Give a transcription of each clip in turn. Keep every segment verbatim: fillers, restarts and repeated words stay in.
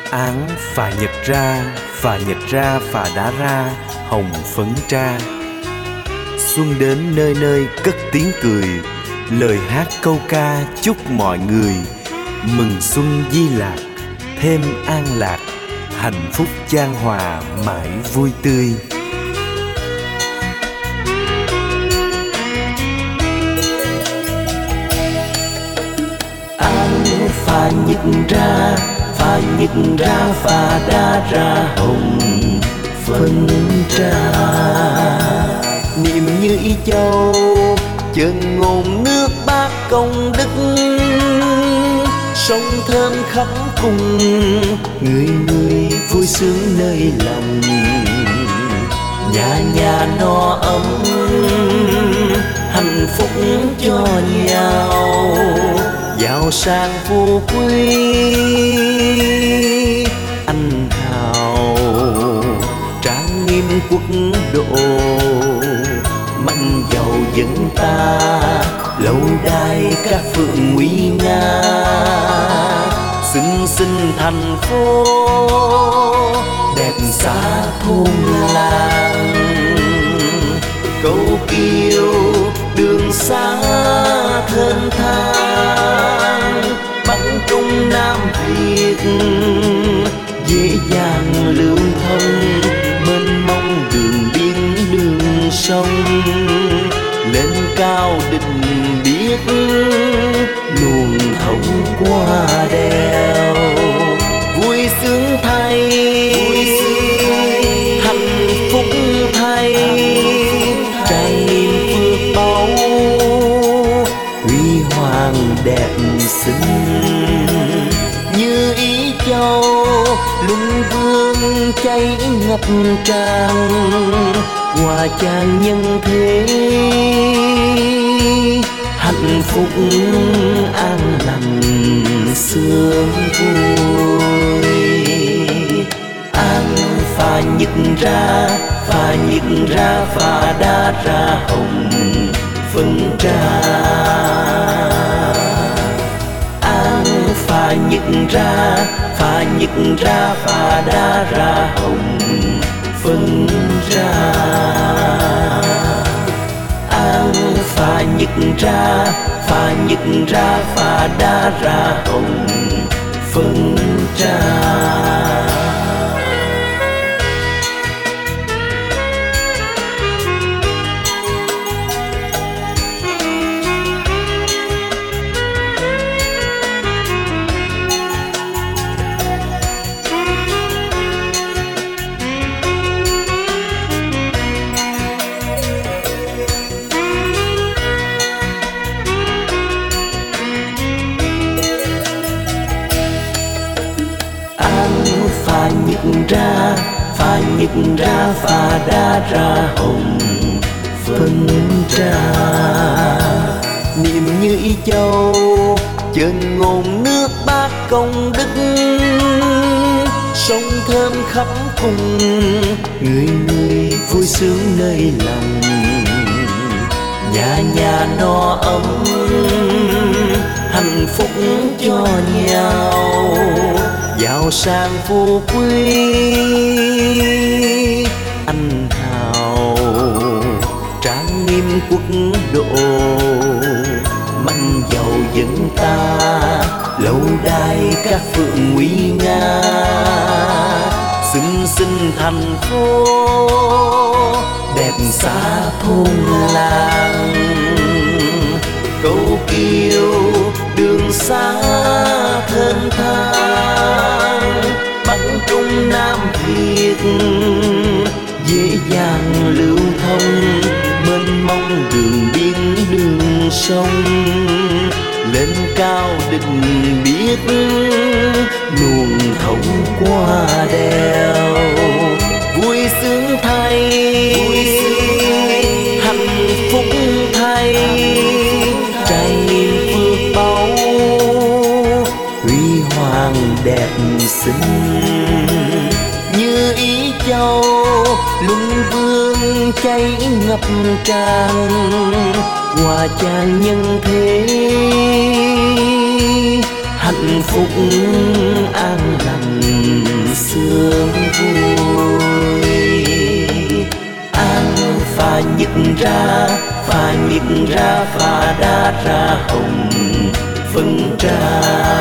Áng phà nhật ra, phà nhật ra, phà đá ra, hồng phấn tra. Xuân đến nơi nơi cất tiếng cười, lời hát câu ca chúc mọi người mừng xuân di lạc, thêm an lạc, hạnh phúc chan hòa mãi vui tươi. Áng phà nhật ra, phà nhật ra, phà đá ra, hồng phấn tra. Niềm như ý châu chân ngôn nước Bác công đức, sông thơm khắp cùng người người vui sướng nơi lòng. Nhà nhà no ấm hạnh phúc cho nhau, giàu sang phú quý anh hào, trang nghiêm quốc độ mạnh giàu dân ta, lâu đài các phượng nguy nga, xinh xinh thành phố đẹp xa thôn làng. Câu kiều đường xa thênh thang, Bắc Trung Nam Việt dễ dàng lưu thông, mênh mông đường biên đường sông. Lên cao định biết luồng thông qua đèo, vui sướng thay, hạnh phúc thay, trải nghiệm phước báu, huy hoàng đẹp xinh. Như ý châu luân vương cháy ngập tràn, hòa chàng nhân thế hạnh phúc an lành sướng vui. Áng phà nhật ra, phà nhật ra, phà đá ra, hồng phấn tra. Áng phà nhật ra, phà nhật ra, phà đá ra, hồng phấn ra. Áng phà nhật ra, phà nhật ra, phà đá ra, hồng phấn tra. Phà nhật ra, phà nhật ra, phà đá ra, hồng phấn tra. Niềm như ý châu chân ngôn nước Bác công đức, sông thơm khắp cùng người người vui sướng nơi lòng. Nhà nhà no ấm hạnh phúc cho nhau, giàu sang phú quý anh hào, trang nghiêm quốc độ mạnh giàu dân ta, lâu đài các phượng nguy nga, xinh xinh thành phố đẹp xa thôn làng. Câu kiều đường xa thênh thang, Bắc Trung Nam Việt dễ dàng lưu thông, mênh mông đường biên đường sông. Lên cao định biết luồng thông qua đèo, vui sướng thay, hạnh phúc thay, trải nghiệm phước báu, huy hoàng đẹp xinh. Như ý châu luân vương cháy ngập tràn, hòa chàng nhân thế hạnh phúc an lành ra, pha nhích ra, pha đá ra hồng phấn trà.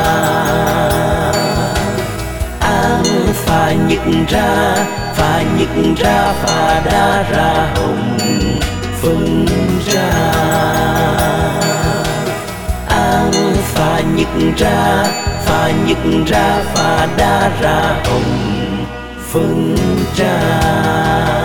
An pha nhích ra, pha nhích ra, pha đá ra hồng phấn trà. An pha nhích ra, pha nhích ra, pha đá ra hồng phấn trà.